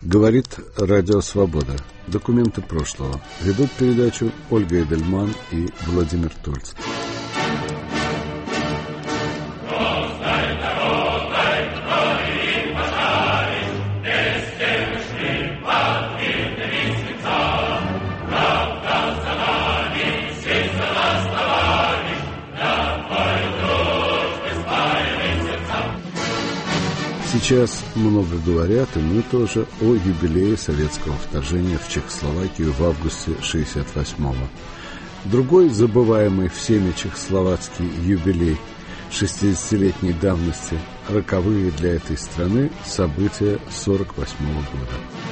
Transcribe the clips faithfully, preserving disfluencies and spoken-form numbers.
Говорит Радио Свобода. Документы прошлого. Ведут передачу Ольга Эдельман и Владимир Тульский. Сейчас много говорят, и мы тоже, о юбилее советского вторжения в Чехословакию в августе шестьдесят восьмого. Другой забываемый всеми чехословацкий юбилей шестидесятилетней давности, роковые для этой страны события сорок восьмого года.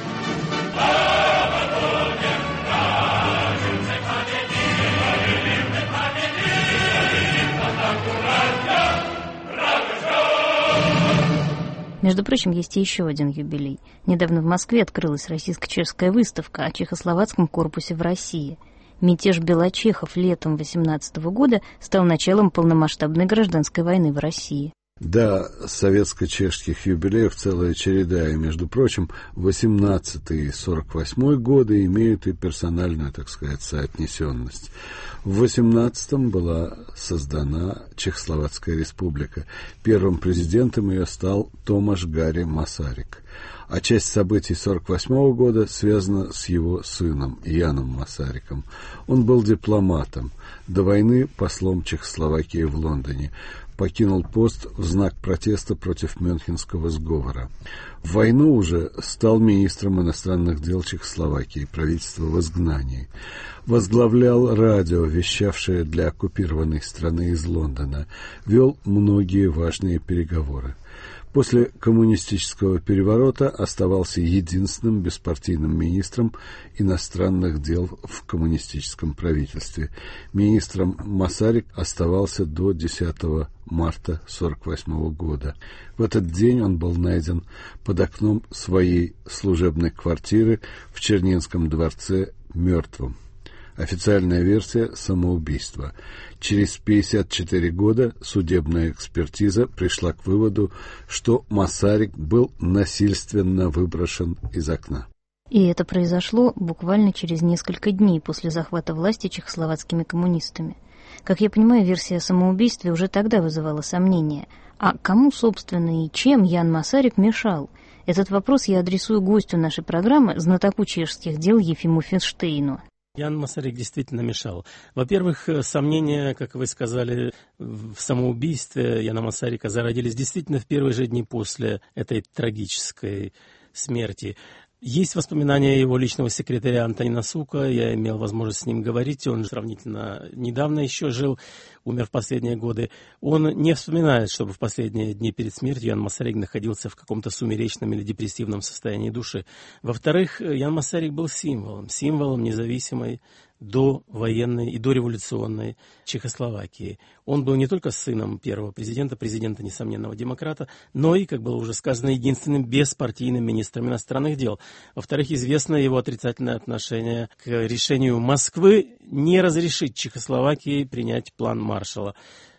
Между прочим, есть и еще один юбилей. Недавно в Москве открылась российско-чешская выставка о чехословацком корпусе в России. Мятеж белочехов летом восемнадцатого года стал началом полномасштабной гражданской войны в России. Да, советско-чешских юбилеев целая череда, и, между прочим, восемнадцатый и сорок восьмой годы имеют и персональную, так сказать, соотнесенность. В восемнадцатом была создана Чехословацкая республика. Первым президентом ее стал Томаш Гарри Масарик. А часть событий сорок восьмого года связана с его сыном Яном Масариком. Он был дипломатом, до войны послом Чехословакии в Лондоне. Покинул пост в знак протеста против Мюнхенского сговора. В войну уже стал министром иностранных дел Чехословакии, правительства в изгнании. Возглавлял радио, вещавшее для оккупированной страны из Лондона. Вел многие важные переговоры. После коммунистического переворота оставался единственным беспартийным министром иностранных дел в коммунистическом правительстве. Министром Масарик оставался до десятого марта сорок восьмого года. В этот день он был найден под окном своей служебной квартиры в Чернинском дворце мертвым. Официальная версия – самоубийство. Через пятьдесят четыре года судебная экспертиза пришла к выводу, что Масарик был насильственно выброшен из окна. И это произошло буквально через несколько дней после захвата власти чехословацкими коммунистами. Как я понимаю, версия о самоубийстве уже тогда вызывала сомнения. А кому, собственно, и чем Ян Масарик мешал? Этот вопрос я адресую гостю нашей программы, знатоку чешских дел Ефиму Финштейну. Ян Масарик действительно мешал. Во-первых, сомнения, как вы сказали, в самоубийстве Яна Масарика зародились действительно в первые же дни после этой трагической смерти. Есть воспоминания его личного секретаря Антонина Сука, я имел возможность с ним говорить, он сравнительно недавно еще жил, умер в последние годы. Он не вспоминает, чтобы в последние дни перед смертью Ян Масарик находился в каком-то сумеречном или депрессивном состоянии души. Во-вторых, Ян Масарик был символом, символом независимой довоенной и дореволюционной Чехословакии. Он был не только сыном первого президента, президента несомненного демократа, но и, как было уже сказано, единственным беспартийным министром иностранных дел. Во-вторых, известно его отрицательное отношение к решению Москвы не разрешить Чехословакии принять план Маршалла.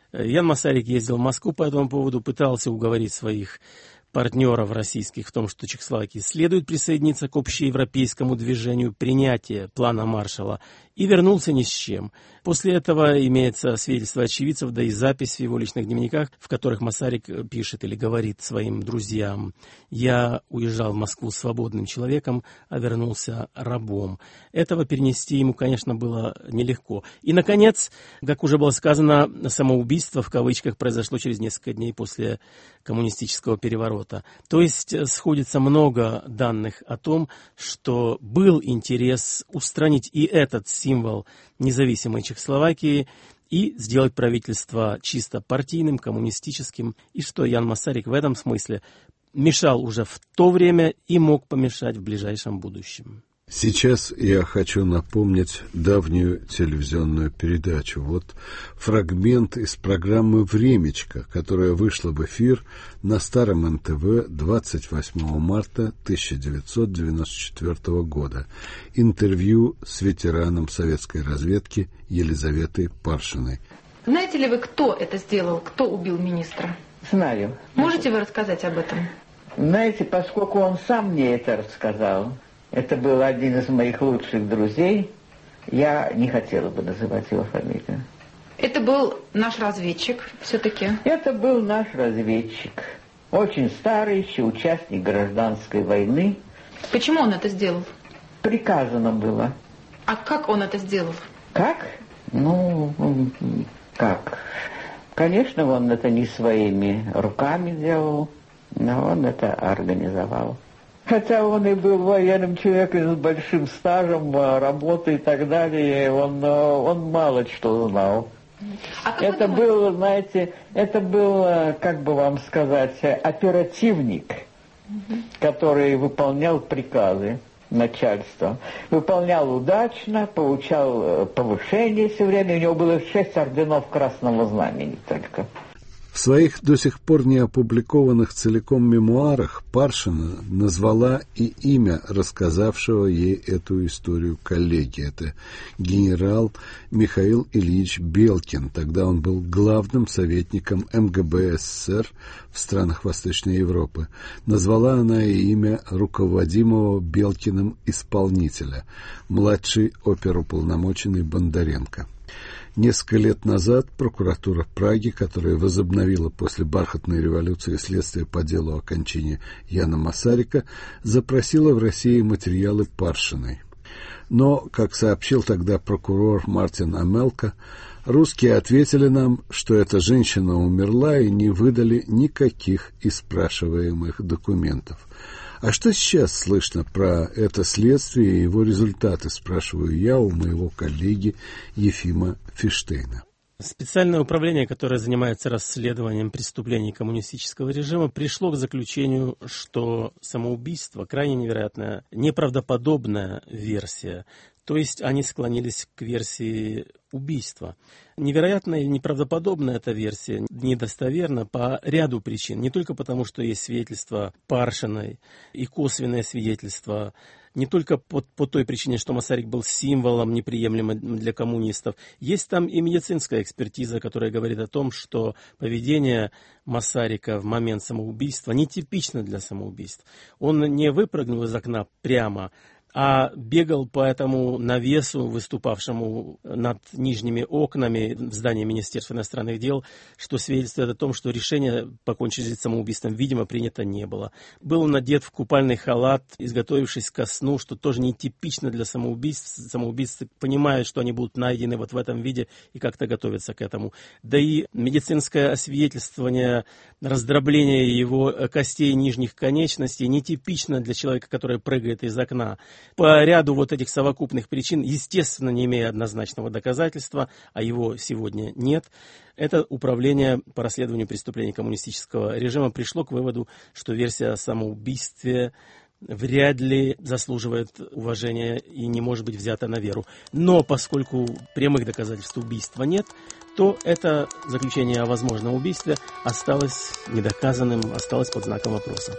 Ян Масарик ездил в Москву по этому поводу, пытался уговорить своих партнеров российских в том, что Чехословакии следует присоединиться к общеевропейскому движению принятия плана Маршалла, и вернулся ни с чем. После этого имеется свидетельство очевидцев, да и запись в его личных дневниках, в которых Масарик пишет или говорит своим друзьям: «Я уезжал в Москву свободным человеком, а вернулся рабом». Этого перенести ему, конечно, было нелегко. И, наконец, как уже было сказано, самоубийство, в кавычках, произошло через несколько дней после коммунистического переворота. То есть сходится много данных о том, что был интерес устранить и этот символ независимой Чехословакии и сделать правительство чисто партийным, коммунистическим, и что Ян Масарик в этом смысле мешал уже в то время и мог помешать в ближайшем будущем. Сейчас я хочу напомнить давнюю телевизионную передачу. Вот фрагмент из программы «Времечко», которая вышла в эфир на старом эн тэ вэ двадцать восьмого марта тысяча девятьсот девяносто четвёртого года. Интервью с ветераном советской разведки Елизаветой Паршиной. Знаете ли вы, кто это сделал, кто убил министра? Знаю. Можете вы рассказать об этом? Знаете, поскольку он сам мне это рассказал, это был один из моих лучших друзей, я не хотела бы называть его фамилию. Это был наш разведчик все-таки? Это был наш разведчик. Очень старый еще участник гражданской войны. Почему он это сделал? Приказано было. А как он это сделал? Как? Ну, как? Конечно, он это не своими руками делал, но он это организовал. Хотя он и был военным человеком с большим стажем работы и так далее, он, он мало что знал. А это был, знаете, это был, как бы вам сказать, оперативник, угу. который выполнял приказы начальства. Выполнял удачно, получал повышение все время. У него было шесть орденов Красного Знамени только. В своих до сих пор не опубликованных целиком мемуарах Паршина назвала и имя рассказавшего ей эту историю коллеги. Это генерал Михаил Ильич Белкин. Тогда он был главным советником эм гэ бэ эс эс эр в странах Восточной Европы. Назвала она и имя руководимого Белкиным исполнителя, младший оперуполномоченный Бондаренко. Несколько лет назад прокуратура Праги, которая возобновила после бархатной революции следствие по делу о кончине Яна Масарика, запросила в России материалы Паршиной. Но, как сообщил тогда прокурор Мартин Амелко, русские ответили нам, что эта женщина умерла и не выдали никаких из спрашиваемых документов. А что сейчас слышно про это следствие и его результаты, спрашиваю я у моего коллеги Ефима Фиштейна. Специальное управление, которое занимается расследованием преступлений коммунистического режима, пришло к заключению, что самоубийство крайне невероятная, неправдоподобная версия. То есть они склонились к версии убийства. Невероятная и неправдоподобная эта версия, недостоверна по ряду причин. Не только потому, что есть свидетельства Паршиной и косвенное свидетельство, не только по, по той причине, что Масарик был символом неприемлемым для коммунистов. Есть там и медицинская экспертиза, которая говорит о том, что поведение Масарика в момент самоубийства нетипично для самоубийств. Он не выпрыгнул из окна прямо, а бегал по этому навесу, выступавшему над нижними окнами в здании Министерства иностранных дел, что свидетельствует о том, что решение покончить с самоубийством, видимо, принято не было. Был надет в купальный халат, изготовившись ко сну, что тоже нетипично для самоубийств. Самоубийцы понимают, что они будут найдены вот в этом виде и как-то готовятся к этому. Да и медицинское освидетельствование раздробления его костей нижних конечностей нетипично для человека, который прыгает из окна. По ряду вот этих совокупных причин, естественно, не имея однозначного доказательства, а его сегодня нет, это управление по расследованию преступлений коммунистического режима пришло к выводу, что версия о самоубийстве вряд ли заслуживает уважения и не может быть взята на веру. Но поскольку прямых доказательств убийства нет, то это заключение о возможном убийстве осталось недоказанным, осталось под знаком вопроса.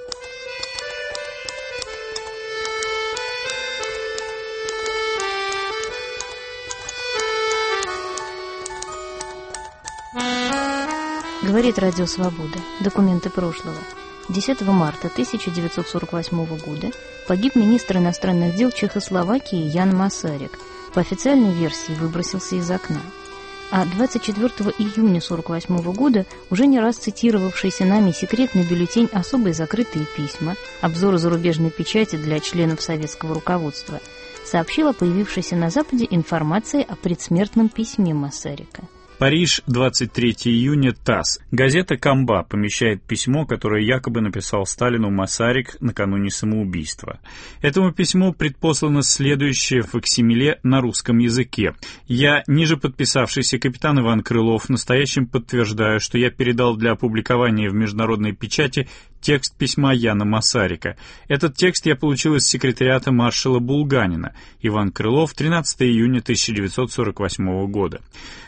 Говорит Радио Свобода. Документы прошлого. десятого марта тысяча девятьсот сорок восьмого года погиб министр иностранных дел Чехословакии Ян Масарик. По официальной версии выбросился из окна. А двадцать четвёртого июня сорок восьмого года уже не раз цитировавшийся нами секретный бюллетень «Особые закрытые письма», обзоры зарубежной печати для членов советского руководства, сообщил о появившейся на Западе информации о предсмертном письме Масарика. Париж, двадцать третьего июня, ТАСС. Газета «Камба» помещает письмо, которое якобы написал Сталину Масарик накануне самоубийства. Этому письму предпослано следующее в факсимиле на русском языке. «Я, ниже подписавшийся капитан Иван Крылов, настоящим подтверждаю, что я передал для опубликования в международной печати текст письма Яна Масарика. Этот текст я получил из секретариата маршала Булганина. Иван Крылов, тринадцатого июня тысяча девятьсот сорок восьмого года».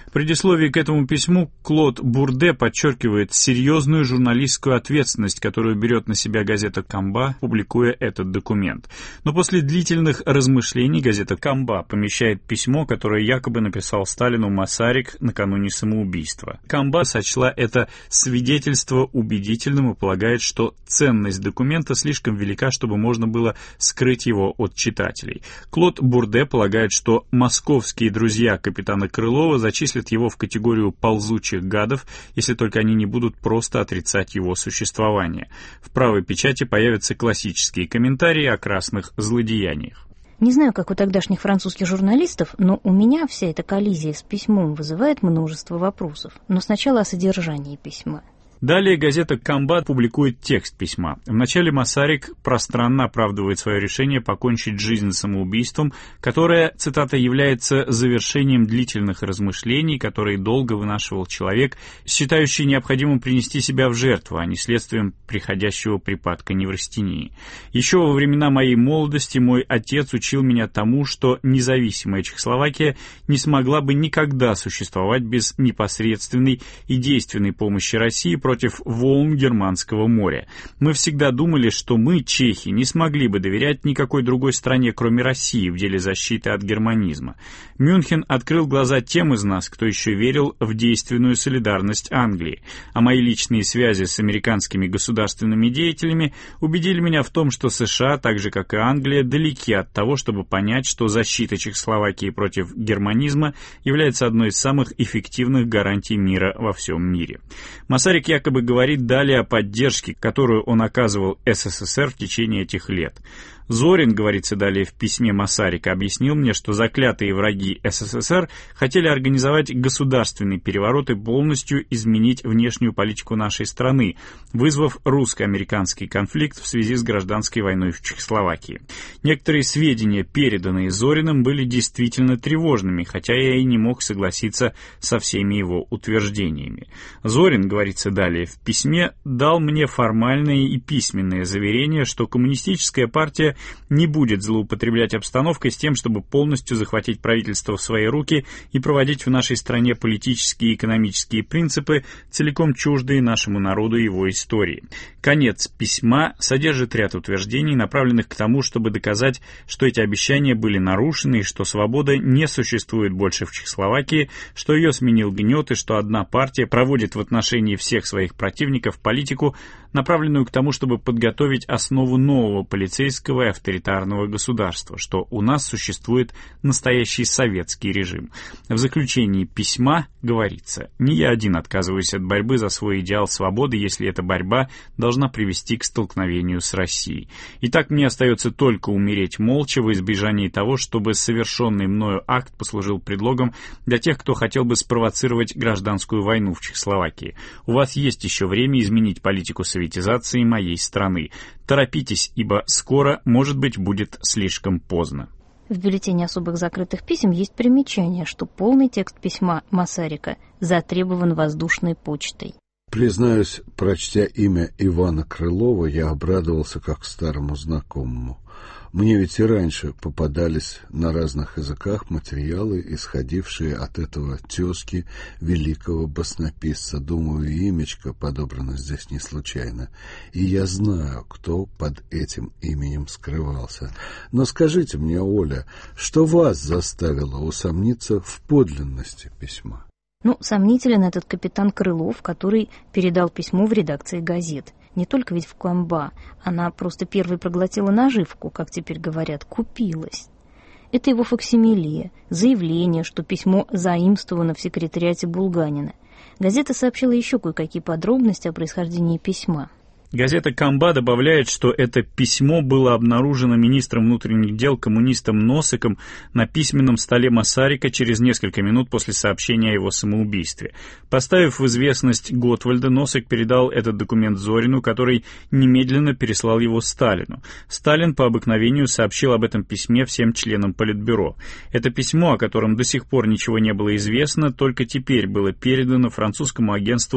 В предисловии к этому письму Клод Бурде подчеркивает серьезную журналистскую ответственность, которую берет на себя газета «Камба», публикуя этот документ. Но после длительных размышлений газета «Камба» помещает письмо, которое якобы написал Сталину Масарик накануне самоубийства. «Камба» сочла это свидетельство убедительным и полагает, что ценность документа слишком велика, чтобы можно было скрыть его от читателей. Клод Бурде полагает, что московские друзья капитана Крылова зачислят его в категорию ползучих гадов, если только они не будут просто отрицать его существование. В правой печати появятся классические комментарии о красных злодеяниях. Не знаю, как у тогдашних французских журналистов, но у меня вся эта коллизия с письмом вызывает множество вопросов. Но сначала о содержании письма. Далее газета «Камба» публикует текст письма. Вначале Масарик пространно оправдывает свое решение покончить жизнь самоубийством, которое, цитата, «является завершением длительных размышлений, которые долго вынашивал человек, считающий необходимым принести себя в жертву, а не следствием приходящего припадка неврастении. Еще во времена моей молодости мой отец учил меня тому, что независимая Чехословакия не смогла бы никогда существовать без непосредственной и действенной помощи России против волн Германского моря. Мы всегда думали, что мы, чехи, не смогли бы доверять никакой другой стране, кроме России, в деле защиты от германизма. Мюнхен открыл глаза тем из нас, кто еще верил в действенную солидарность Англии, а мои личные связи с американскими государственными деятелями убедили меня в том, что США, так же как и Англия, далеки от того, чтобы понять, что защита Чехословакии против германизма является одной из самых эффективных гарантий мира во всем мире. Масарик якобы говорит далее о поддержке, которую он оказывал СССР в течение этих лет. Зорин, говорится далее в письме Масарика, объяснил мне, что заклятые враги СССР хотели организовать государственный переворот и полностью изменить внешнюю политику нашей страны, вызвав русско-американский конфликт в связи с гражданской войной в Чехословакии. Некоторые сведения, переданные Зориным, были действительно тревожными, хотя я и не мог согласиться со всеми его утверждениями. Зорин, говорится далее в письме, дал мне формальные и письменные заверения, что коммунистическая партия не будет злоупотреблять обстановкой с тем, чтобы полностью захватить правительство в свои руки и проводить в нашей стране политические и экономические принципы, целиком чуждые нашему народу и его истории. Конец письма содержит ряд утверждений, направленных к тому, чтобы доказать, что эти обещания были нарушены и что свобода не существует больше в Чехословакии, что ее сменил гнет и что одна партия проводит в отношении всех своих противников политику, направленную к тому, чтобы подготовить основу нового полицейского и авторитарного государства, что у нас существует настоящий советский режим. В заключении письма говорится: «Не я один отказываюсь от борьбы за свой идеал свободы, если эта борьба должна привести к столкновению с Россией. Итак, мне остается только умереть молча во избежании того, чтобы совершенный мною акт послужил предлогом для тех, кто хотел бы спровоцировать гражданскую войну в Чехословакии. У вас есть еще время изменить политику советизации моей страны. Торопитесь, ибо скоро, может быть, будет слишком поздно». В бюллетене особых закрытых писем есть примечание, что полный текст письма Масарика затребован воздушной почтой. Признаюсь, прочтя имя Ивана Крылова, я обрадовался как старому знакомому. Мне ведь и раньше попадались на разных языках материалы, исходившие от этого тезки великого баснописца. Думаю, имечко подобрано здесь не случайно. И я знаю, кто под этим именем скрывался. Но скажите мне, Оля, что вас заставило усомниться в подлинности письма? Ну, сомнителен этот капитан Крылов, который передал письмо в редакции газет. Не только ведь в Камба, она просто первой проглотила наживку, как теперь говорят, купилась. Это его факсимиле, заявление, что письмо заимствовано в секретариате Булганина. Газета сообщила еще кое-какие подробности о происхождении письма. Газета «Камба» добавляет, что это письмо было обнаружено министром внутренних дел коммунистом Носиком на письменном столе Масарика через несколько минут после сообщения о его самоубийстве. Поставив в известность Готвальда, Носик передал этот документ Зорину, который немедленно переслал его Сталину. Сталин по обыкновению сообщил об этом письме всем членам Политбюро. Это письмо, о котором до сих пор ничего не было известно, только теперь было передано французскому агентству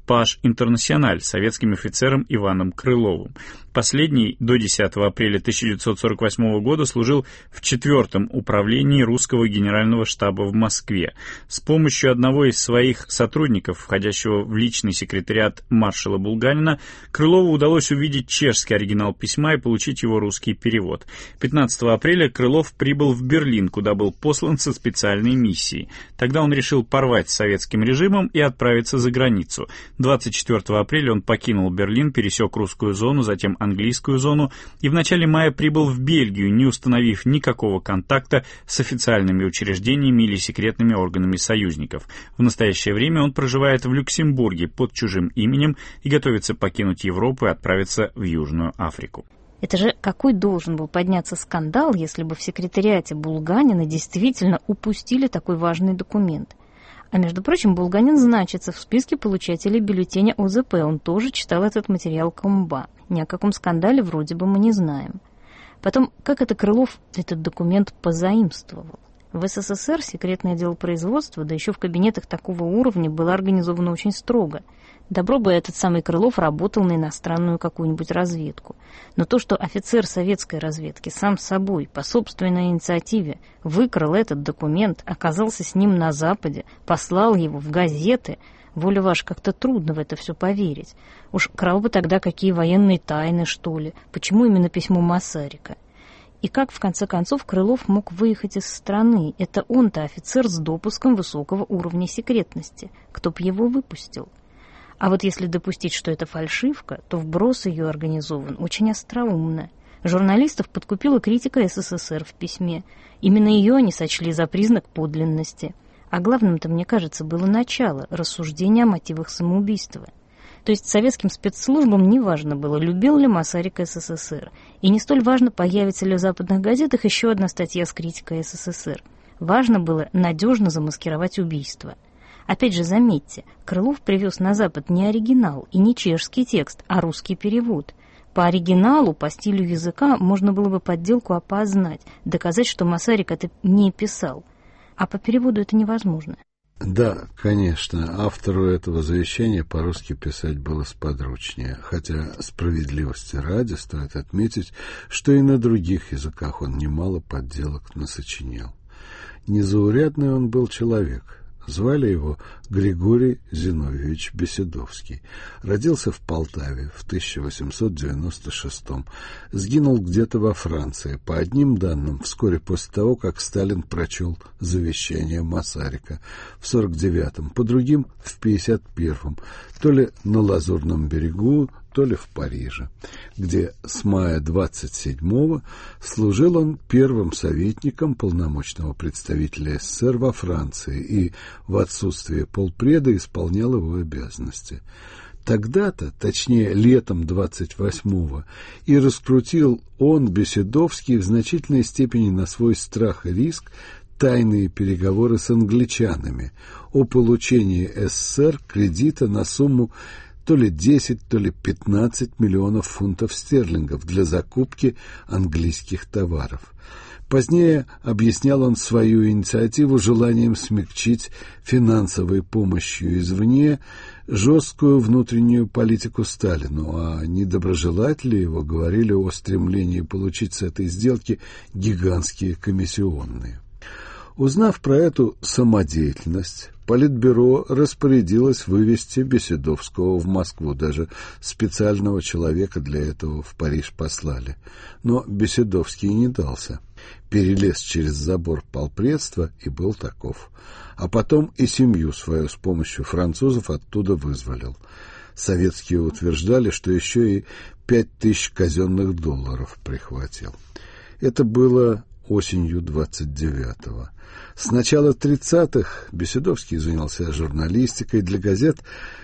«Паж Интернациональ» советским офицером Иваном Крыловым. Последний до десятого апреля тысяча девятьсот сорок восьмого года служил в четвертом управлении русского генерального штаба в Москве. С помощью одного из своих сотрудников, входящего в личный секретариат маршала Булганина, Крылову удалось увидеть чешский оригинал письма и получить его русский перевод. пятнадцатого апреля Крылов прибыл в Берлин, куда был послан со специальной миссией. Тогда он решил порвать с советским режимом и отправиться за границу. двадцать четвертого апреля он покинул Берлин, пересек русскую зону, затем английскую зону и в начале мая прибыл в Бельгию, не установив никакого контакта с официальными учреждениями или секретными органами союзников. В настоящее время он проживает в Люксембурге под чужим именем и готовится покинуть Европу и отправиться в Южную Африку. Это же какой должен был подняться скандал, если бы в секретариате Булганина действительно упустили такой важный документ. А между прочим, Булганин значится в списке получателей бюллетеня О Зэ Пэ. Он тоже читал этот материал комба. Ни о каком скандале вроде бы мы не знаем. Потом, как это Крылов этот документ позаимствовал? В Эс Эс Эс Эр секретное дело производства, да еще в кабинетах такого уровня, было организовано очень строго. Добро бы этот самый Крылов работал на иностранную какую-нибудь разведку. Но то, что офицер советской разведки сам собой, по собственной инициативе, выкрал этот документ, оказался с ним на Западе, послал его в газеты, воля ваша, как-то трудно в это все поверить. Уж крал бы тогда какие военные тайны, что ли? Почему именно письмо Масарика? И как, в конце концов, Крылов мог выехать из страны? Это он-то офицер с допуском высокого уровня секретности. Кто б его выпустил? А вот если допустить, что это фальшивка, то вброс ее организован очень остроумно. Журналистов подкупила критика Эс Эс Эс Эр в письме. Именно ее они сочли за признак подлинности. А главным-то, мне кажется, было начало рассуждения о мотивах самоубийства. То есть советским спецслужбам не важно было, любил ли Масарик Эс Эс Эс Эр. И не столь важно, появится ли в западных газетах еще одна статья с критикой Эс Эс Эс Эр. Важно было надежно замаскировать убийство. Опять же, заметьте, Крылов привез на Запад не оригинал и не чешский текст, а русский перевод. По оригиналу, по стилю языка можно было бы подделку опознать, доказать, что Масарик это не писал. А по переводу это невозможно. Да, конечно, автору этого завещания по-русски писать было сподручнее, хотя справедливости ради стоит отметить, что и на других языках он немало подделок насочинял. Незаурядный он был человек. Звали его Григорий Зиновьевич Беседовский. Родился в Полтаве в тысяча восемьсот девяносто шестом. Сгинул где-то во Франции, по одним данным, вскоре после того, как Сталин прочел завещание Масарика в сорок девятом, по другим — в пятьдесят первом, то ли на Лазурном берегу, то ли в Париже, где с мая двадцать седьмого служил он первым советником полномочного представителя Эс Эс Эс Эр во Франции и в отсутствие полпреда исполнял его обязанности. Тогда-то, точнее летом двадцать восьмого, и раскрутил он, Беседовский, в значительной степени на свой страх и риск тайные переговоры с англичанами о получении Эс Эс Эс Эр кредита на сумму то ли десять, то ли пятнадцать миллионов фунтов стерлингов для закупки английских товаров. Позднее объяснял он свою инициативу желанием смягчить финансовой помощью извне жесткую внутреннюю политику Сталину, а недоброжелатели его говорили о стремлении получить с этой сделки гигантские комиссионные. Узнав про эту самодеятельность, Политбюро распорядилось вывести Беседовского в Москву. Даже специального человека для этого в Париж послали. Но Беседовский не дался. Перелез через забор полпредства и был таков. А потом и семью свою с помощью французов оттуда вызволил. Советские утверждали, что еще и пять тысяч казенных долларов прихватил. Это было осенью двадцать девятого. С начала тридцатых Беседовский занялся журналистикой для газет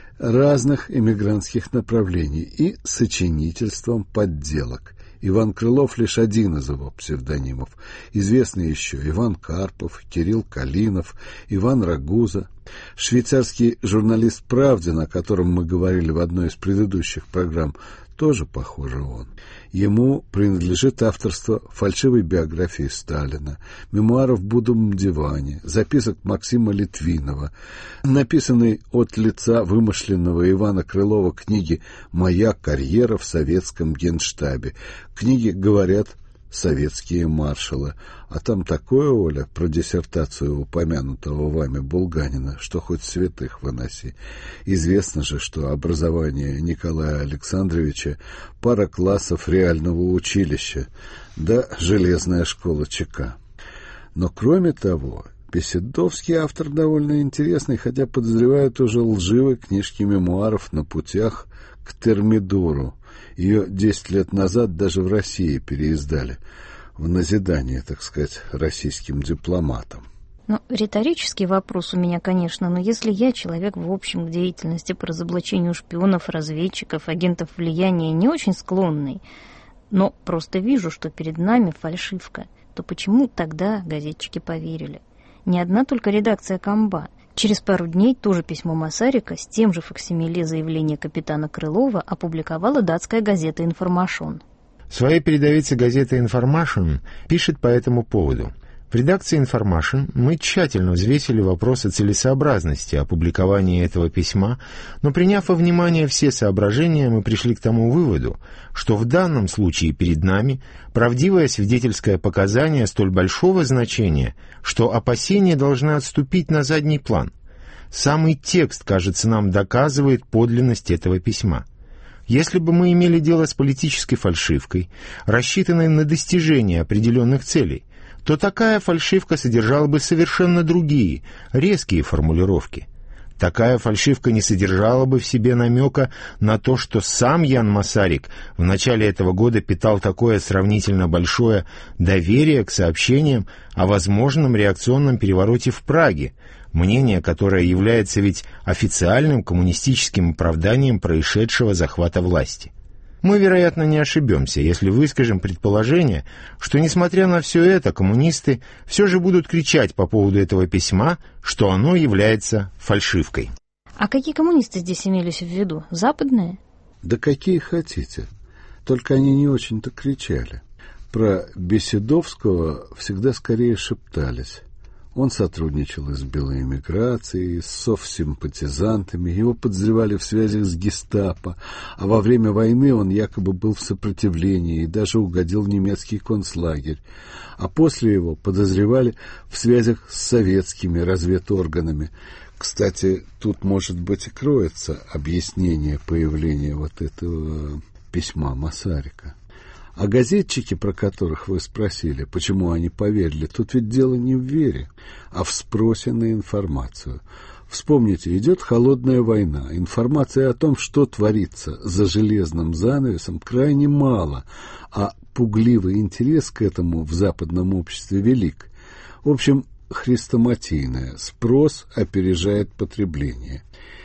разных эмигрантских направлений и сочинительством подделок. Иван Крылов лишь один из его псевдонимов. Известны еще Иван Карпов, Кирилл Калинов, Иван Рагуза. Швейцарский журналист «Правдин», о котором мы говорили в одной из предыдущих программ, тоже, похоже, он. Ему принадлежит авторство фальшивой биографии Сталина, мемуаров Будум Дивани, записок Максима Литвинова, написанной от лица вымышленного Ивана Крылова книги «Моя карьера в советском генштабе». Книги, говорят, советские маршалы. А там такое, Оля, про диссертацию упомянутого вами Булганина, что хоть святых выноси. Известно же, что образование Николая Александровича — пара классов реального училища, да железная школа ЧК. Но кроме того, Беседовский автор довольно интересный, хотя, подозреваю, тоже лживой книжки мемуаров «На путях к Термидору». Ее десять лет назад даже в России переиздали, в назидание, так сказать, российским дипломатам. Ну, риторический вопрос у меня, конечно, но если я человек, в общем, к деятельности по разоблачению шпионов, разведчиков, агентов влияния не очень склонный, но просто вижу, что перед нами фальшивка, то почему тогда газетчики поверили? Не одна только редакция «Камба». Через пару дней тоже письмо Масарика с тем же факсимиле заявления капитана Крылова опубликовала датская газета «Информашон». В своей передовице газета «Информашн» пишет по этому поводу. В редакции «Информашн» мы тщательно взвесили вопрос о целесообразности опубликования этого письма, но, приняв во внимание все соображения, мы пришли к тому выводу, что в данном случае перед нами правдивое свидетельское показание столь большого значения, что опасения должны отступить на задний план. Самый текст, кажется, нам доказывает подлинность этого письма. Если бы мы имели дело с политической фальшивкой, рассчитанной на достижение определенных целей, то такая фальшивка содержала бы совершенно другие, резкие формулировки. Такая фальшивка не содержала бы в себе намека на то, что сам Ян Масарик в начале этого года питал такое сравнительно большое доверие к сообщениям о возможном реакционном перевороте в Праге, мнение, которое является ведь официальным коммунистическим оправданием происшедшего захвата власти. Мы, вероятно, не ошибемся, если выскажем предположение, что, несмотря на все это, коммунисты все же будут кричать по поводу этого письма, что оно является фальшивкой. А какие коммунисты здесь имелись в виду? Западные? Да какие хотите. Только они не очень-то кричали. Про Беседовского всегда скорее шептались. Он сотрудничал и с белой эмиграцией, и с совсимпатизантами, его подозревали в связях с гестапо, а во время войны он якобы был в сопротивлении и даже угодил в немецкий концлагерь, а после его подозревали в связях с советскими разведорганами. Кстати, тут, может быть, и кроется объяснение появления вот этого письма Масарика. А газетчики, про которых вы спросили, почему они поверили, тут ведь дело не в вере, а в спросе на информацию. Вспомните, идет холодная война, информации о том, что творится за железным занавесом, крайне мало, а пугливый интерес к этому в западном обществе велик. В общем, хрестоматийное, спрос опережает потребление.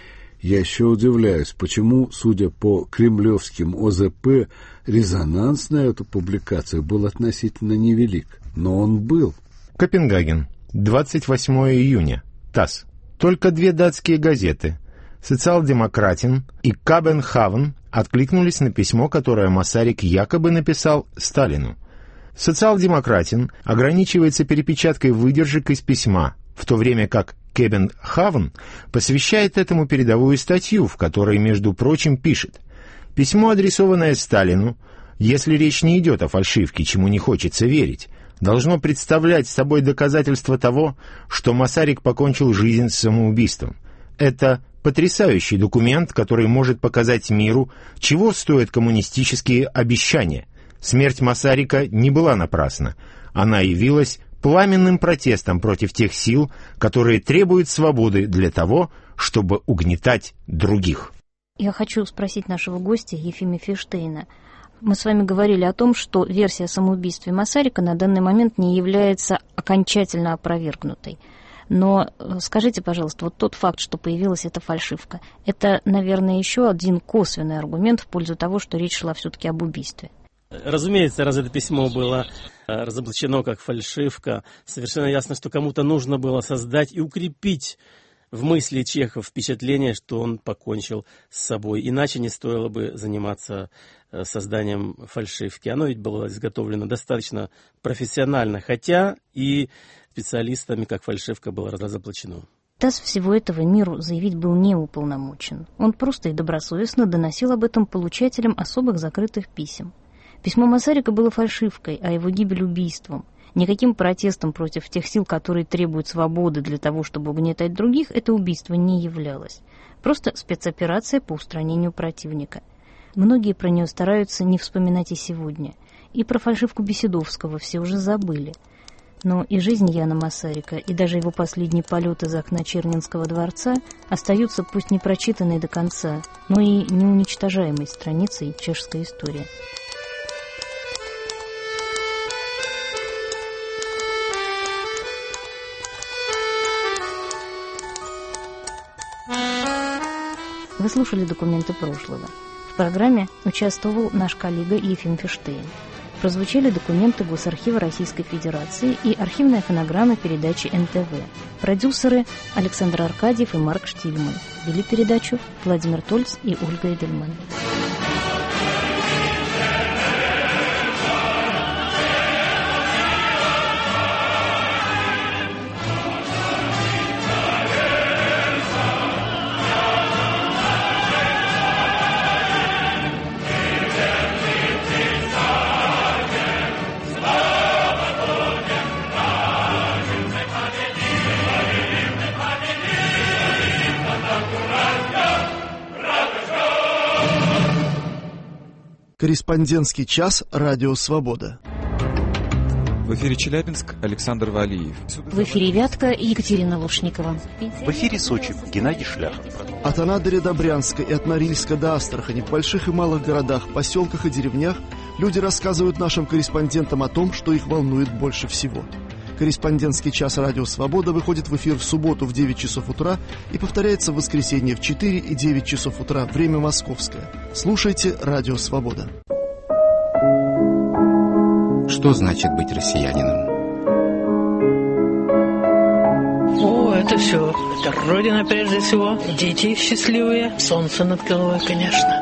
Я еще удивляюсь, почему, судя по кремлевским О Зэ Пэ, резонанс на эту публикацию был относительно невелик, но он был. Копенгаген, двадцать восьмого июня, ТАСС. Только две датские газеты, «Социал-демократин» и «Кабенхавен», откликнулись на письмо, которое Масарик якобы написал Сталину. «Социал-демократин» ограничивается перепечаткой выдержек из письма, в то время как Кебенхавен посвящает этому передовую статью, в которой, между прочим, пишет: «Письмо, адресованное Сталину, если речь не идет о фальшивке, чему не хочется верить, должно представлять собой доказательство того, что Масарик покончил жизнь самоубийством. Это потрясающий документ, который может показать миру, чего стоят коммунистические обещания. Смерть Масарика не была напрасна. Она явилась пламенным протестом против тех сил, которые требуют свободы для того, чтобы угнетать других». Я хочу спросить нашего гостя Ефима Фейштейна. Мы с вами говорили о том, что версия о самоубийстве Масарика на данный момент не является окончательно опровергнутой. Но скажите, пожалуйста, вот тот факт, что появилась эта фальшивка, это, наверное, еще один косвенный аргумент в пользу того, что речь шла все-таки об убийстве. Разумеется, раз это письмо было разоблачено как фальшивка, совершенно ясно, что кому-то нужно было создать и укрепить в мысли Чехова впечатление, что он покончил с собой. Иначе не стоило бы заниматься созданием фальшивки. Оно ведь было изготовлено достаточно профессионально, хотя и специалистами, как фальшивка, было разоблачено. ТАСС всего этого миру заявить был не уполномочен. Он просто и добросовестно доносил об этом получателям особых закрытых писем. Письмо Масарика было фальшивкой, а его гибель убийством. Никаким протестом против тех сил, которые требуют свободы для того, чтобы угнетать других, это убийство не являлось. Просто спецоперация по устранению противника. Многие про нее стараются не вспоминать и сегодня. И про фальшивку Беседовского все уже забыли. Но и жизнь Яна Масарика, и даже его последний полет из окна Чернинского дворца остаются пусть не прочитанной до конца, но и неуничтожаемой страницей чешской истории. Вы слушали «Документы прошлого». В программе участвовал наш коллега Ефим Фиштейн. Прозвучали документы Госархива Российской Федерации и архивная фонограмма передачи эн тэ вэ. Продюсеры Александр Аркадьев и Марк Штильман. Вели передачу Владимир Тольц и Ольга Эдельман. Корреспондентский час «Радио Свобода». В эфире Челябинск, Александр Валиев. В эфире Вятка, Екатерина Лушникова. В эфире Сочи, Геннадий Шляхов. От Анадыря до Брянска и от Норильска до Астрахани в больших и малых городах, поселках и деревнях люди рассказывают нашим корреспондентам о том, что их волнует больше всего. Корреспондентский час «Радио Свобода» выходит в эфир в субботу в девять часов утра и повторяется в воскресенье в четыре и девять часов утра, время московское. Слушайте «Радио Свобода». Что значит быть россиянином? О, это все. Это Родина прежде всего. Дети счастливые. Солнце над головой, конечно.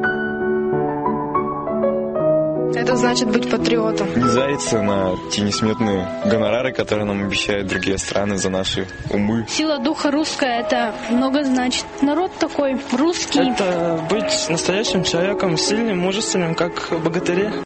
Это значит быть патриотом. Не заяться на те несметные гонорары, которые нам обещают другие страны за наши умы. Сила духа русская, это много значит. Народ такой русский. Это быть настоящим человеком, сильным, мужественным, как богатыри.